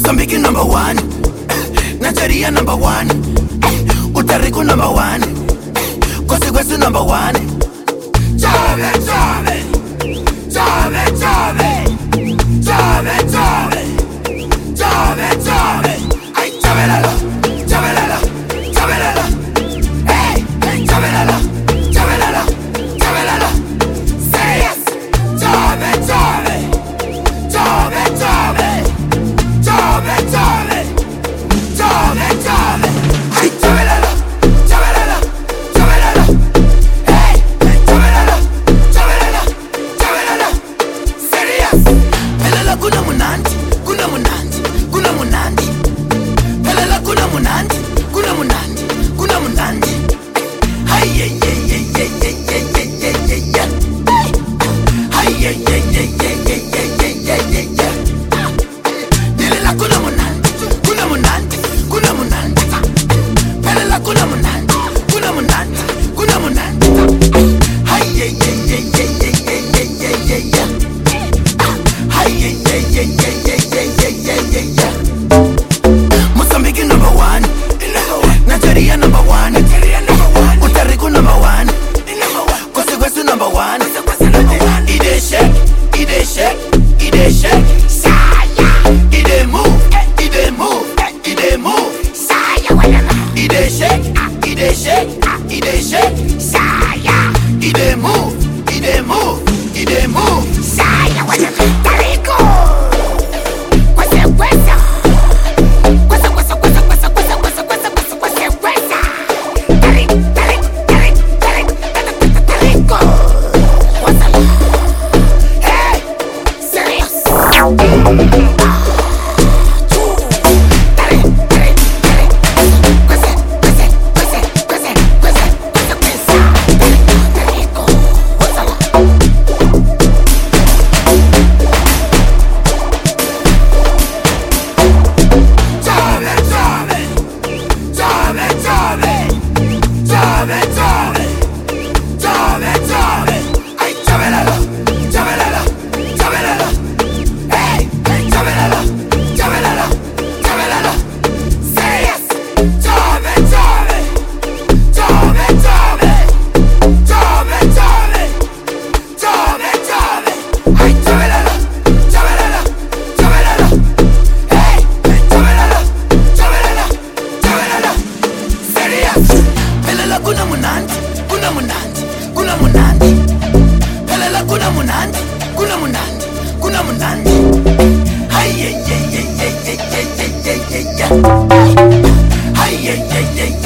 Mozambique number one, Nigeria number one, Puerto Rico number one, Costa number one. Chave, chave, chave, chave, chave, chave, chave, chave. Ay, chavelala, chavelala, chavelala. Hey, hey, chavelala, chavelala, chavelala. Say yes. Chave, chave, chave, chave, chave, chave, chave, chave. Ay, chavelala, chavelala, chavelala. Hey, hey, chavelala, chavelala, chavelala. Serious. Pelala kuna munandi, kuna munandi, kuna munandi. Pelala kuna munandi, kuna munandi, kuna munandi. Hey, hey, hey, hey, hey, hey, hey, hey, hey, hey, hey. Hey, hey, hey, hey, hey, hey, hey, hey, hey, hey, hey. Pelala kuna munandi, kuna munandi, kuna munandi. Pelala kuna munandi, kuna munandi, kuna munandi. Hey, hey, hey, hey, hey, hey, hey, hey, hey, hey, hey. Hey, hey, hey, hey, hey, hey, hey, hey, hey, hey. Mozambique number one, Nigeria number one, Puerto Rico number one, Costa number one. Ide shake, ide shake, ide shake. Saya, ide move, ide move, ide move. Saya walala. Ide shake, ide shake, ide shake. Saya, ide move, ide move, ide move. Saya walala. Tarico. Kwasa kwasa. Kwasa kwasa kwasa kwasa kwasa kwasa kwasa kwasa kwasa kwasa. Tarik, tarik, tarik, tarik, tarico. Kwasa. Hey, serious. Kuna munandi, kuna munandi, kuna munandi. Pelala kuna munandi, kuna munandi, kuna munandi. Hey, hey, hey, hey, hey, hey, hey, hey, hey, hey. Hey, hey, hey, hey.